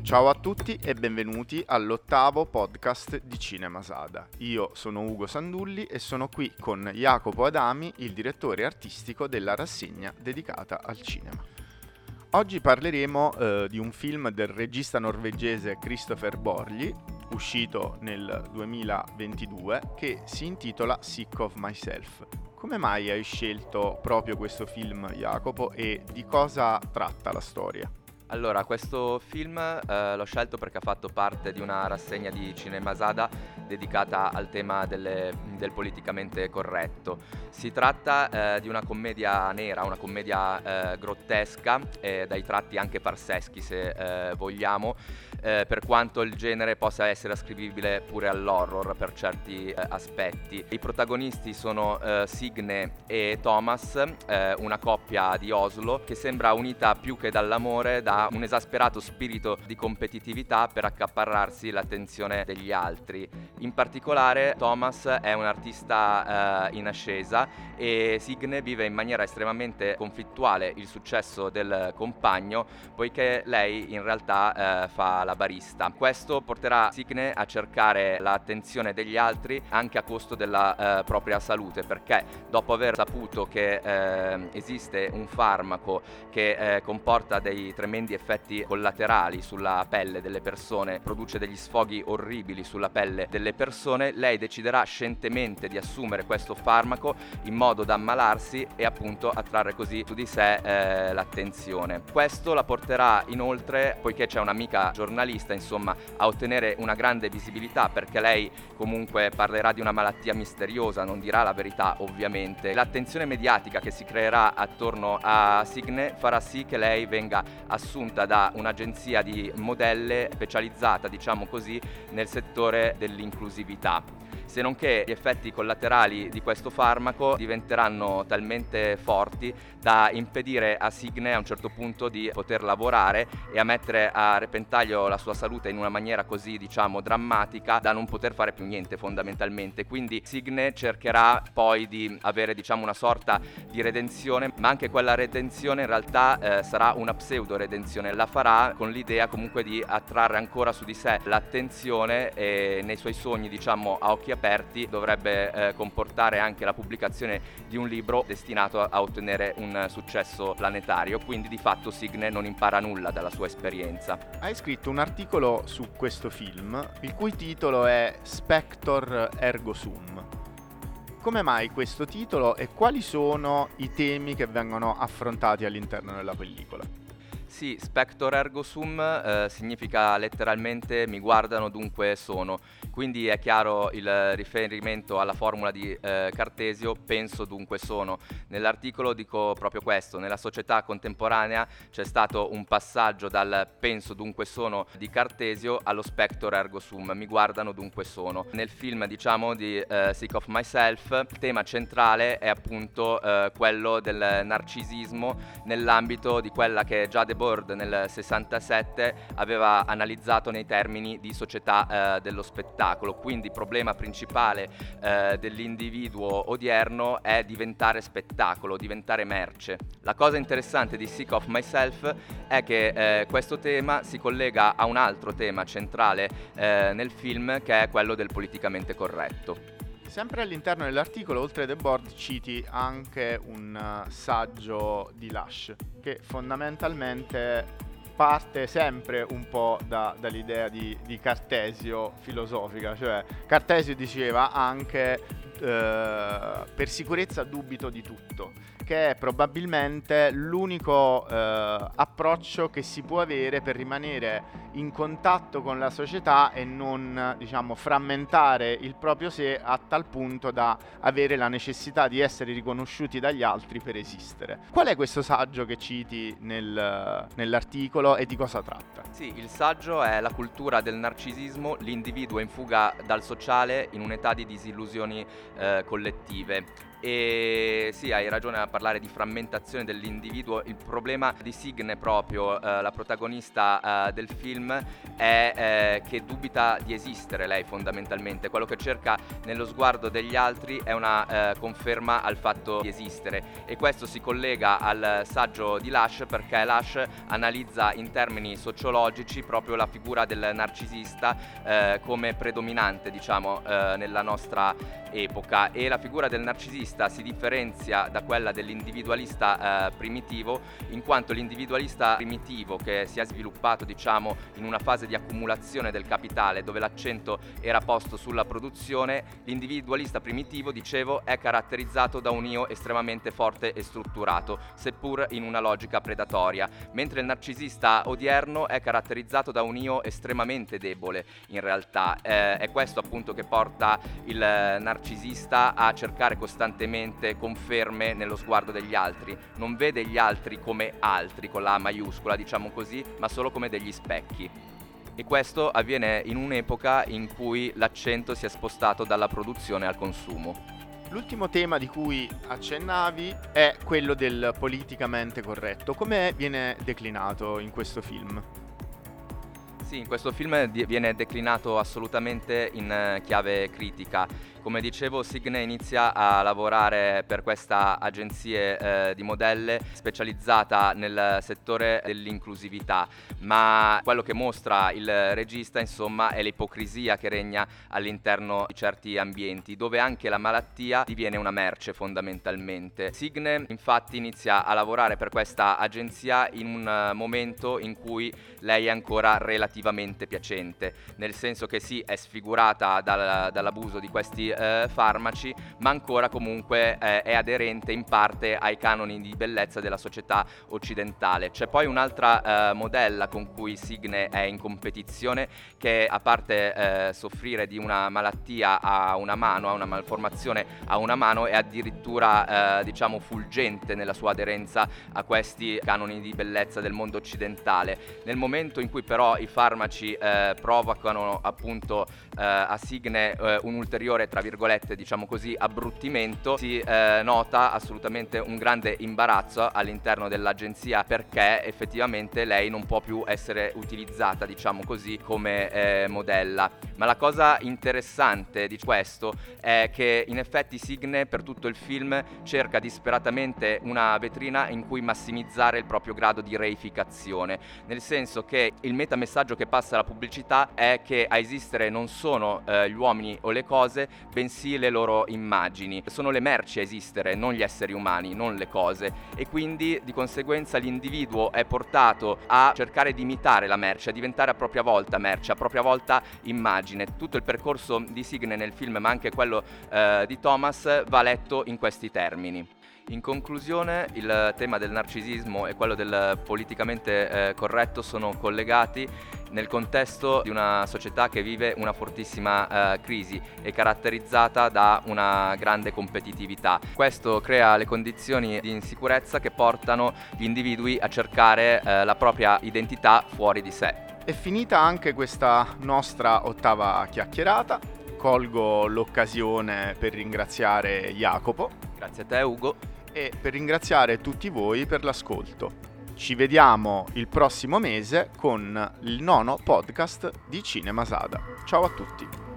Ciao a tutti e benvenuti all'8º podcast di Cinemasada. Io sono Ugo Sandulli e sono qui con Jacopo Adami, il direttore artistico della rassegna dedicata al cinema. Oggi parleremo di un film del regista norvegese Christopher Borgli, uscito nel 2022, che si intitola Sick of Myself. Come mai hai scelto proprio questo film, Jacopo, e di cosa tratta la storia? Allora, questo film l'ho scelto perché ha fatto parte di una rassegna di Cinemasada dedicata al tema del politicamente corretto. Si tratta di una commedia nera, una commedia grottesca, dai tratti anche parseschi se vogliamo, per quanto il genere possa essere ascrivibile pure all'horror per certi aspetti. I protagonisti sono Signe e Thomas, una coppia di Oslo che sembra unita più che dall'amore da un esasperato spirito di competitività per accaparrarsi l'attenzione degli altri. In particolare Thomas è un artista in ascesa e Signe vive in maniera estremamente conflittuale il successo del compagno, poiché lei in realtà fa la barista. Questo porterà Signe a cercare l'attenzione degli altri anche a costo della propria salute, perché dopo aver saputo che esiste un farmaco che comporta dei tremendi effetti collaterali sulla pelle delle persone, produce degli sfoghi orribili sulla pelle delle persone, lei deciderà scientemente di assumere questo farmaco in modo da ammalarsi e appunto attrarre così su di sé l'attenzione. Questo la porterà inoltre, poiché c'è un'amica giornalista, insomma, a ottenere una grande visibilità, perché lei comunque parlerà di una malattia misteriosa, non dirà la verità ovviamente. L'attenzione mediatica che si creerà attorno a Signe farà sì che lei venga assunta da un'agenzia di modelle specializzata, diciamo così, nel settore dell'inclusività. Se non che gli effetti collaterali di questo farmaco diventeranno talmente forti da impedire a Signe a un certo punto di poter lavorare e a mettere a repentaglio la sua salute in una maniera così, diciamo, drammatica da non poter fare più niente fondamentalmente. Quindi Signe cercherà poi di avere, diciamo, una sorta di redenzione, ma anche quella redenzione in realtà sarà una pseudo redenzione. La farà con l'idea comunque di attrarre ancora su di sé l'attenzione e nei suoi sogni, diciamo, a occhi aperti dovrebbe comportare anche la pubblicazione di un libro destinato a ottenere un successo planetario, quindi di fatto Signe non impara nulla dalla sua esperienza. Hai scritto un articolo su questo film, il cui titolo è Spector Ergo Sum. Come mai questo titolo e quali sono i temi che vengono affrontati all'interno della pellicola? Sì, Spector Ergo Sum significa letteralmente mi guardano dunque sono, quindi è chiaro il riferimento alla formula di Cartesio, penso dunque sono. Nell'articolo dico proprio questo: nella società contemporanea c'è stato un passaggio dal penso dunque sono di Cartesio allo Spector Ergo Sum, mi guardano dunque sono. Nel film, diciamo, di Sick of Myself, il tema centrale è appunto quello del narcisismo nell'ambito di quella che già De Bourdieu nel 67 aveva analizzato nei termini di società dello spettacolo. Quindi il problema principale dell'individuo odierno è diventare spettacolo, diventare merce. La cosa interessante di Sick of Myself è che questo tema si collega a un altro tema centrale nel film, che è quello del politicamente corretto. Sempre all'interno dell'articolo, oltre The Board, citi anche un saggio di Lush, che fondamentalmente parte sempre un po' dall'idea di Cartesio filosofica, cioè Cartesio diceva anche per sicurezza dubito di tutto, che è probabilmente l'unico approccio che si può avere per rimanere in contatto con la società e non, diciamo, frammentare il proprio sé a tal punto da avere la necessità di essere riconosciuti dagli altri per esistere. Qual è questo saggio che citi nell'articolo e di cosa tratta? Sì, il saggio è La cultura del narcisismo, l'individuo in fuga dal sociale in un'età di disillusioni collettive. E sì, hai ragione a parlare di frammentazione dell'individuo. Il problema di Signe proprio, la protagonista del film, è che dubita di esistere lei fondamentalmente. Quello che cerca nello sguardo degli altri è una conferma al fatto di esistere, e questo si collega al saggio di Lasch, perché Lasch analizza in termini sociologici proprio la figura del narcisista come predominante, diciamo, nella nostra epoca, e la figura del narcisista si differenzia da quella dell'individualista primitivo, in quanto l'individualista primitivo, che si è sviluppato, diciamo, in una fase di accumulazione del capitale dove l'accento era posto sulla produzione, l'individualista primitivo, dicevo, è caratterizzato da un io estremamente forte e strutturato, seppur in una logica predatoria, mentre il narcisista odierno è caratterizzato da un io estremamente debole. In realtà è questo appunto che porta il narcisista a cercare costantemente conferme nello sguardo degli altri. Non vede gli altri come altri con la A maiuscola, diciamo così, ma solo come degli specchi. E questo avviene in un'epoca in cui l'accento si è spostato dalla produzione al consumo. L'ultimo tema di cui accennavi è quello del politicamente corretto. Come viene declinato in questo film? Sì, in questo film viene declinato assolutamente in chiave critica. Come dicevo, Signe inizia a lavorare per questa agenzia di modelle specializzata nel settore dell'inclusività, ma quello che mostra il regista, insomma, è l'ipocrisia che regna all'interno di certi ambienti, dove anche la malattia diviene una merce fondamentalmente. Signe infatti inizia a lavorare per questa agenzia in un momento in cui lei è ancora relativamente piacente, nel senso che sì, è sfigurata dall'abuso di questi farmaci, ma ancora comunque è aderente in parte ai canoni di bellezza della società occidentale. C'è poi un'altra modella con cui Signe è in competizione, che a parte soffrire di una malattia a una mano, a una malformazione a una mano, è addirittura diciamo fulgente nella sua aderenza a questi canoni di bellezza del mondo occidentale. Nel momento in cui però i farmaci provocano appunto a Signe un ulteriore, tra virgolette, diciamo così, abbruttimento, si nota assolutamente un grande imbarazzo all'interno dell'agenzia, perché effettivamente lei non può più essere utilizzata, diciamo così, come modella. Ma la cosa interessante di questo è che in effetti Signe per tutto il film cerca disperatamente una vetrina in cui massimizzare il proprio grado di reificazione, nel senso che il metamessaggio che passa la pubblicità è che a esistere non sono gli uomini o le cose, bensì le loro immagini. Sono le merci a esistere, non gli esseri umani, non le cose, e quindi di conseguenza l'individuo è portato a cercare di imitare la merce, a diventare a propria volta merce, a propria volta immagine. Tutto il percorso di Signe nel film, ma anche quello di Thomas, va letto in questi termini. In conclusione, il tema del narcisismo e quello del politicamente corretto sono collegati nel contesto di una società che vive una fortissima crisi e caratterizzata da una grande competitività. Questo crea le condizioni di insicurezza che portano gli individui a cercare la propria identità fuori di sé. È finita anche questa nostra ottava chiacchierata. Colgo l'occasione per ringraziare Jacopo. Grazie a te, Ugo. E per ringraziare tutti voi per l'ascolto. Ci vediamo il prossimo mese con il 9° podcast di Cinemasada. Ciao a tutti.